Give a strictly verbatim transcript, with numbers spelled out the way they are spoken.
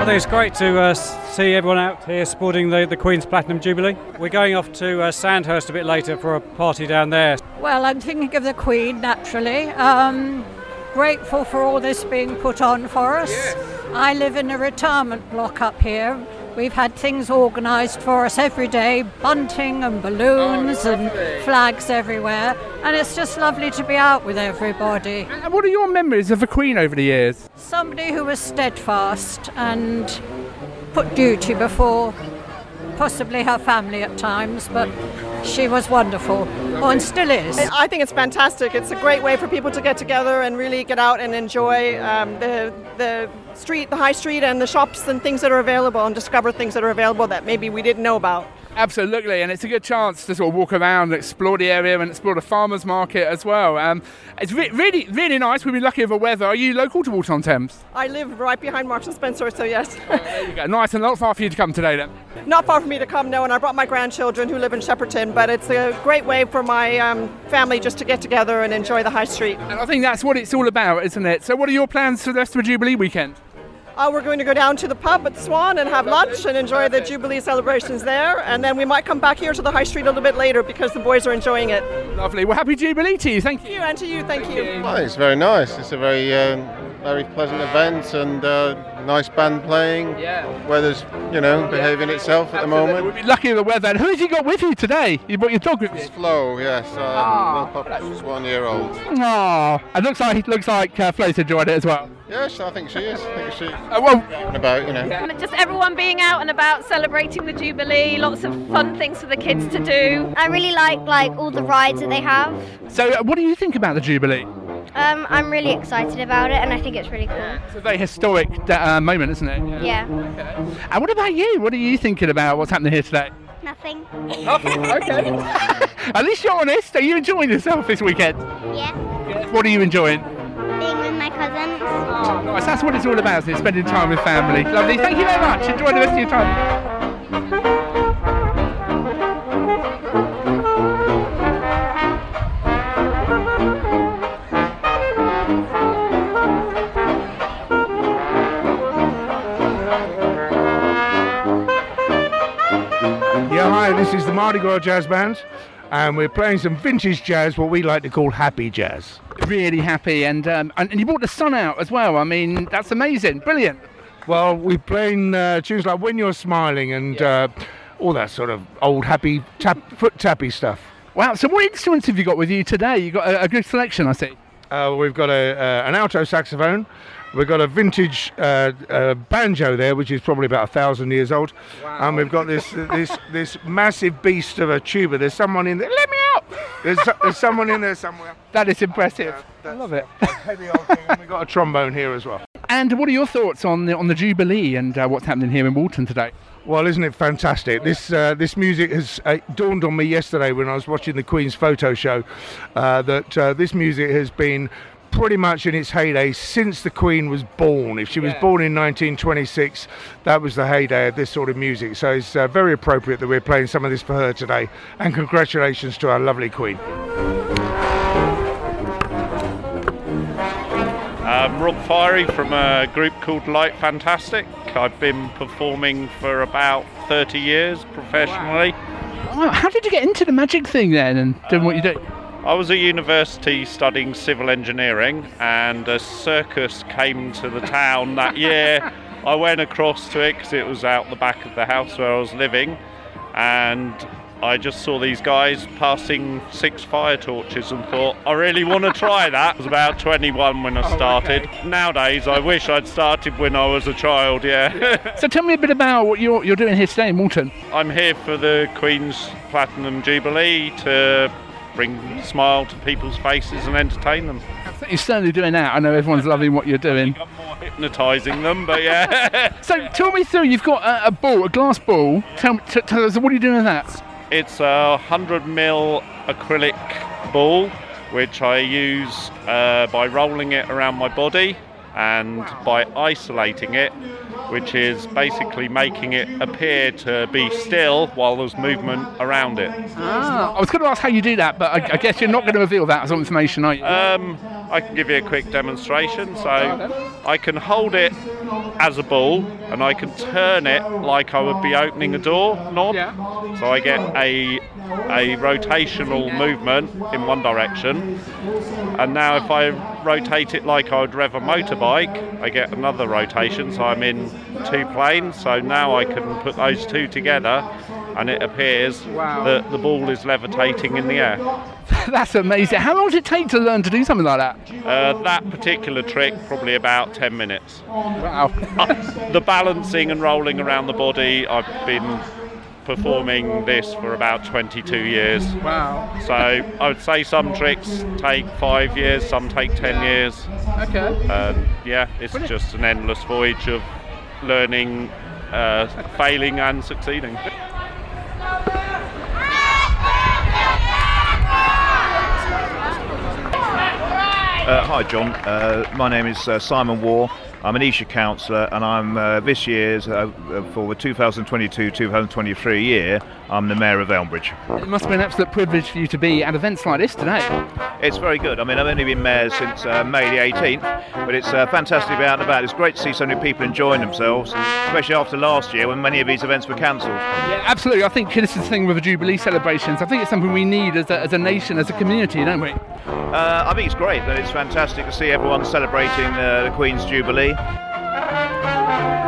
think it's great to uh, see everyone out here supporting the, the Queen's Platinum Jubilee. We're going off to uh, Sandhurst a bit later for a party down there. Well, I'm thinking of the Queen, naturally. Um, grateful for all this being put on for us. Yes. I live in a retirement block up here. We've had things organised for us every day, bunting and balloons oh, and flags everywhere, and it's just lovely to be out with everybody. And what are your memories of the Queen over the years? Somebody who was steadfast and put duty before possibly her family at times, but she was wonderful, oh, and still is. I think it's fantastic. It's a great way for people to get together and really get out and enjoy um, the the street, the high street, and the shops and things that are available, and discover things that are available that maybe we didn't know about. Absolutely, and it's a good chance to sort of walk around and explore the area and explore the farmers market as well. Um, it's re- really, really nice. We've been lucky with the weather. Are you local to Walton-on-Thames? I live right behind Marks and Spencer, so yes. Oh, there you go. Nice, and not far for you to come today then? Not far for me to come, no, and I brought my grandchildren who live in Shepperton, but it's a great way for my um, family just to get together and enjoy the high street. And I think that's what it's all about, isn't it? So what are your plans for the rest of the Jubilee weekend? Uh, we're going to go down to the pub at the Swan and have lunch and enjoy the Jubilee celebrations there, and then we might come back here to the high street a little bit later because the boys are enjoying it. Lovely. Well, happy Jubilee to you. Thank you. Thank you, and to you. Thank, thank you. you. Well, it's very nice. It's a very, um, very pleasant event, and uh, nice band playing. Yeah. Weather's, you know, behaving yeah. itself at Absolutely. the moment. We'll be lucky with the weather. And who have you got with you today? You brought your dog with you? It's Flo, yes. Um, oh, the pupp's one year old. Oh, it looks like it looks like uh, Flo's enjoyed it as well. Yes, I think she is. I think she's uh, well, out and about, you know. Just everyone being out and about celebrating the Jubilee, lots of fun things for the kids to do. I really like like all the rides that they have. So uh, what do you think about the Jubilee? Um, I'm really excited about it, and I think it's really cool. It's a very historic uh, moment, isn't it? Yeah. Okay. And what about you? What are you thinking about what's happening here today? Nothing. Nothing? Okay. At least you're honest. Are you enjoying yourself this weekend? Yeah. Yes. What are you enjoying? Being with my cousins. Oh, nice. That's what it's all about, isn't it? Spending time with family. Lovely. Thank you very much. Enjoy the rest of your time. Yeah, hi, this is the Mardi Gras Jazz Band, and we're playing some vintage jazz, what we like to call happy jazz. Really happy, and um, and you brought the sun out as well. I mean, that's amazing, brilliant. Well, we're playing uh, tunes like When You're Smiling and yeah. uh, all that sort of old happy tap, foot tappy stuff. Wow, so what instruments have you got with you today? You've got a, a good selection, I see. Uh, we've got a, uh, an alto saxophone. We've got a vintage uh, uh, banjo there, which is probably about a thousand years old. Wow. And we've got this this this massive beast of a tuba. There's someone in there. Let me out! There's, there's someone in there somewhere. That is impressive. Yeah, I love it. Heavy old thing. And we've got a trombone here as well. And what are your thoughts on the on the Jubilee and uh, what's happening here in Walton today? Well, isn't it fantastic? This uh, this music has uh, dawned on me yesterday when I was watching the Queen's photo show uh, that uh, this music has been pretty much in its heyday since the Queen was born. If she was yeah. born in nineteen twenty-six, that was the heyday of this sort of music. So it's uh, very appropriate that we're playing some of this for her today. And congratulations to our lovely Queen. I'm Rob Fiery from a group called Light Fantastic. I've been performing for about thirty years professionally. Wow. How did you get into the magic thing then and doing uh, what you do? I was at university studying civil engineering, and a circus came to the town that year. I went across to it because it was out the back of the house where I was living, and I just saw these guys passing six fire torches and thought, I really want to try that. I was about twenty-one when I started. Oh, okay. Nowadays, I wish I'd started when I was a child, yeah. So tell me a bit about what you're, you're doing here today in Walton. I'm here for the Queen's Platinum Jubilee to bring a smile to people's faces and entertain them. You're certainly doing that. I know everyone's loving what you're doing. I'm more hypnotising them, but yeah. So tell me through, you've got a, a ball, a glass ball. Tell, t- tell us, what are you doing with that? It's a one hundred mil acrylic ball, which I use uh, by rolling it around my body and wow. by isolating it. which is basically making it appear to be still while there's movement around it. Ah, I was going to ask how you do that, but I, I guess you're not going to reveal that as information, are you? Um, I can give you a quick demonstration. So I can hold it as a ball, and I can turn it like I would be opening a door knob. Yeah. So I get a a rotational movement in one direction, and now if I rotate it like I would rev a motorbike, I get another rotation, so I'm in two planes. So now I can put those two together, and it appears Wow. that the ball is levitating in the air. That's amazing. How long does it take to learn to do something like that? Uh, that particular trick, probably about ten minutes. Wow. Uh, the balancing and rolling around the body, I've been performing this for about twenty-two years. Wow. So I would say some tricks take five years, some take ten years. Okay. Um, yeah, it's Brilliant. just an endless voyage of learning, uh, failing and succeeding. Uh, hi John, uh, my name is uh, Simon Waugh. I'm an Esher counsellor, and I'm uh, this year's uh, for the two thousand twenty-two two thousand twenty-three year, I'm the Mayor of Elmbridge. It must be an absolute privilege for you to be at events like this today. It's very good. I mean, I've only been Mayor since uh, May the eighteenth, but it's uh, fantastic to be out and about. It's great to see so many people enjoying themselves, especially after last year when many of these events were cancelled. Yeah, absolutely. I think this is the thing with the Jubilee celebrations. I think it's something we need as a, as a nation, as a community, don't we? Uh, I think it's great, and it's fantastic to see everyone celebrating uh, the Queen's Jubilee.